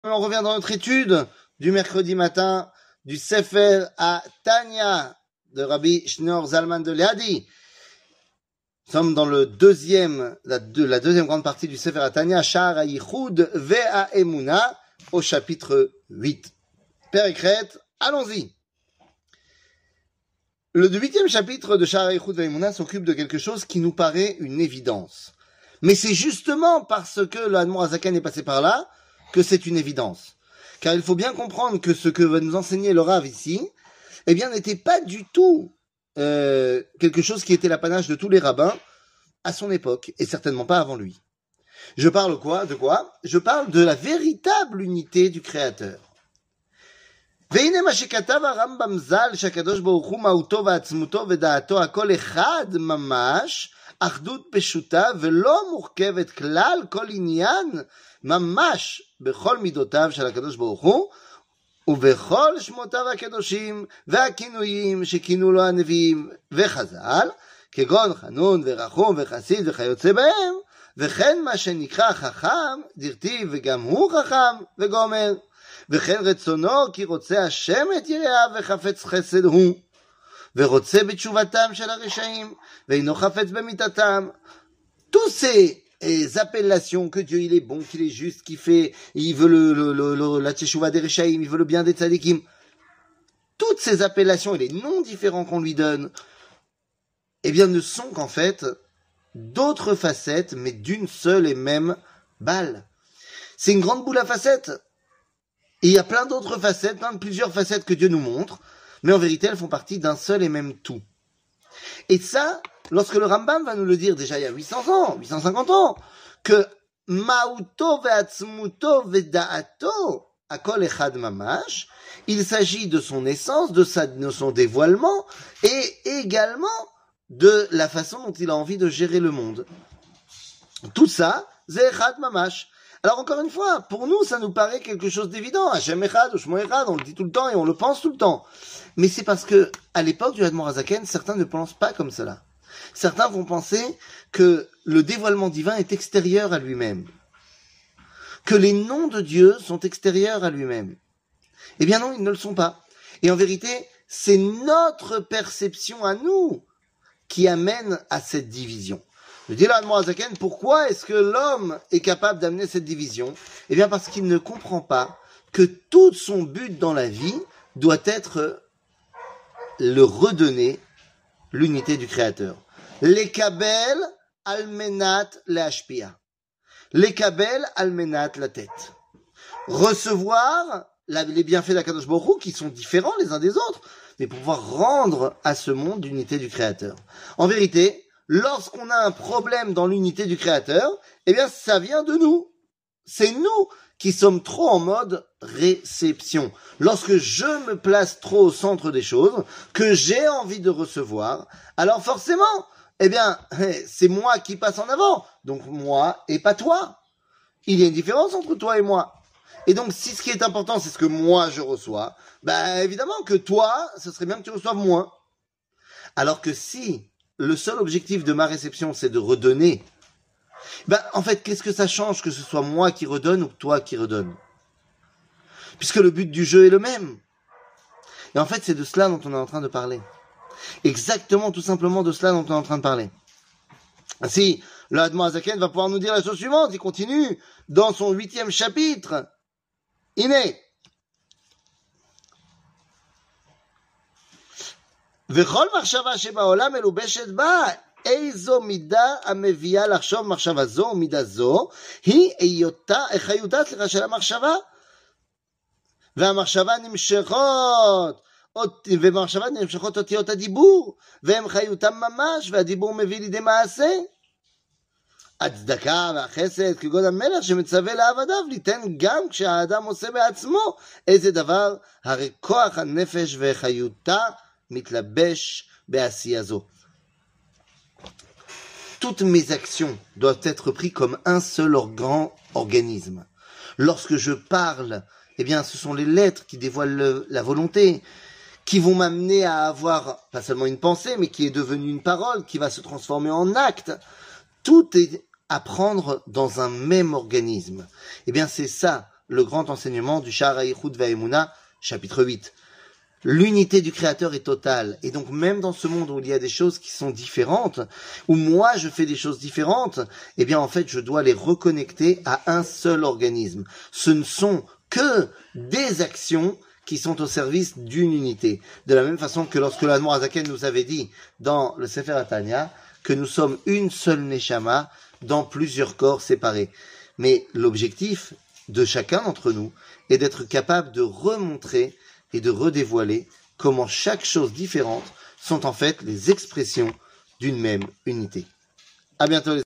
On revient dans notre étude du mercredi matin du Sefer à Tanya de Rabbi Shneur Zalman de Liadi. Nous sommes dans la deuxième grande partie du Sefer à Tanya, Sha'ar HaYichud Ve'Ha'emuna, au chapitre 8. Perikret, allons-y. Le 8e chapitre de Sha'ar HaYichud Ve'Ha'emuna s'occupe de quelque chose qui nous paraît une évidence. Mais c'est justement parce que l'Admor HaZaken est passé par là que c'est une évidence. Car il faut bien comprendre que ce que va nous enseigner le Rav ici, eh bien, n'était pas du tout quelque chose qui était l'apanage de tous les rabbins à son époque, et certainement pas avant lui. Je parle de quoi? Je parle de la véritable unité du Créateur. והנה מה שכתב הרמב"ם ז"ל שהקדוש ברוך הוא מהותו ועצמותו ודעתו הכל אחד ממש, אחדות פשוטה ולא מורכבת כלל כל עניין ממש בכל מידותיו של הקדוש ברוך הוא ובכל שמותיו הקדושים והכינויים שכינו לו הנביאים וחז"ל כגון חנון ורחום וחסיד וכיוצא בהם וכן מה שנקרא חכם דרתיו וגם הוא חכם וגומר וכן רצונו כי רוצה השם את יראיו וחפץ חסד הוא ורוצה בתשובתם של הרשעים ואינו חפץ במיתתם. Tous ces appellations que Dieu il est bon, qu'il est juste, qu'il fait, il veut la teshuvah des Rechaim, il veut le bien des tzadikim. Toutes ces appellations et les noms différents qu'on lui donne, eh bien, ne sont qu'en fait d'autres facettes, mais d'une seule et même balle. C'est une grande boule à facettes. Et il y a plein d'autres facettes, plusieurs facettes que Dieu nous montre, mais en vérité, elles font partie d'un seul et même tout. Et ça, lorsque le Rambam va nous le dire déjà il y a 850 ans, que Ma'uto ve'atzmuto ve'da'ato akol echad mamash, il s'agit de son essence, de son dévoilement, et également de la façon dont il a envie de gérer le monde. Tout ça, c'est echad mamash. Alors encore une fois, pour nous, ça nous paraît quelque chose d'évident. Hashem echad, Shmo echad, on le dit tout le temps et on le pense tout le temps. Mais c'est parce que, à l'époque du Admor HaZaken, certains ne pensent pas comme cela. Certains vont penser que le dévoilement divin est extérieur à lui-même. Que les noms de Dieu sont extérieurs à lui-même. Eh bien non, ils ne le sont pas. Et en vérité, c'est notre perception à nous qui amène à cette division. Je dis là, Admor HaZaken, pourquoi est-ce que l'homme est capable d'amener cette division? Eh bien parce qu'il ne comprend pas que tout son but dans la vie doit être le redonner l'unité du Créateur. Lekabel almenat leashpia. Lekabel almenat la tête. Recevoir les bienfaits d'Akadosh Baruch Hu qui sont différents les uns des autres, mais pour pouvoir rendre à ce monde l'unité du Créateur. En vérité, lorsqu'on a un problème dans l'unité du Créateur, eh bien, ça vient de nous. C'est nous qui sommes trop en mode réception. Lorsque je me place trop au centre des choses, que j'ai envie de recevoir, alors forcément, eh bien, c'est moi qui passe en avant. Donc moi et pas toi. Il y a une différence entre toi et moi. Et donc, si ce qui est important, c'est ce que moi je reçois, évidemment que toi, ce serait bien que tu reçoives moins. Alors que si le seul objectif de ma réception, c'est de redonner, en fait, qu'est-ce que ça change que ce soit moi qui redonne ou toi qui redonne? Puisque le but du jeu est le même. Et en fait, c'est de cela dont on est en train de parler. Exactement, tout simplement de cela dont on est en train de parler. Ainsi, le Admor HaZaken va pouvoir nous dire la chose suivante. Il continue dans son 8e chapitre. Iné. וכל מחשבה שבעולם מלובשת בה איזו מידה המביאה לחשוב מחשבה זו או מידה זו היא חיותה של המחשבה והמחשבה נמשכות אותיות הדיבור והם חיותם ממש והדיבור מביא לידי מעשה הצדקה והחסד כגון המלך שמצווה לעבדיו ליתן גם כשהאדם עושה בעצמו איזה דבר הרי כוח הנפש וחיותה מתלבש בעשייה זו. Toutes mes actions doivent être prises comme un seul grand organisme. Lorsque je parle, eh bien, ce sont les lettres qui dévoilent la volonté, qui vont m'amener à avoir, pas seulement une pensée, mais qui est devenue une parole, qui va se transformer en acte. Tout est à prendre dans un même organisme. Eh bien, c'est ça le grand enseignement du Sha'ar HaYichud Va'Emunah, chapitre 8. L'unité du Créateur est totale. Et donc même dans ce monde où il y a des choses qui sont différentes, où moi je fais des choses différentes, eh bien en fait je dois les reconnecter à un seul organisme. Ce ne sont que des actions qui sont au service d'une unité. De la même façon que lorsque l'Admor HaZaken nous avait dit dans le Sefer HaTanya que nous sommes une seule Neshama dans plusieurs corps séparés. Mais l'objectif de chacun d'entre nous est d'être capable de remontrer et de redévoiler comment chaque chose différente sont en fait les expressions d'une même unité. À bientôt les